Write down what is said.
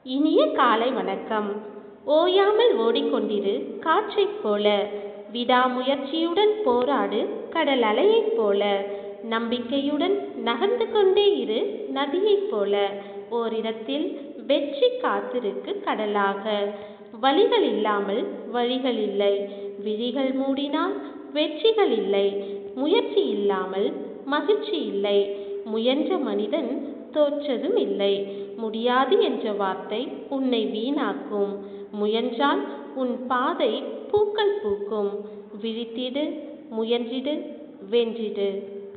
இனிய காலை வணக்கம். ஓயாமல் ஓடிக்கொண்டிரு காற்றைப் போல, விடாமுயற்சியுடன் போராடு கடல் அலையைப் போல, நம்பிக்கையுடன் நகர்ந்து கொண்டே இரு நதியைப் போல, ஓரிடத்தில் வெற்றி காத்திருக்கு கடலாக. வழிகள் இல்லாமல் வழிகள் இல்லை, விழிகள் மூடினால் வெற்றிகள் இல்லை, முயற்சி இல்லாமல் மகிழ்ச்சி இல்லை, முயன்ற மனிதன் தோற்றதும் இல்லை. முடியாது என்ற வார்த்தை உன்னை வீணாக்கும், முயன்றால் உன் பாதை பூக்கள் பூக்கும். விழித்திடு, முயன்றிடு, வென்றிடு.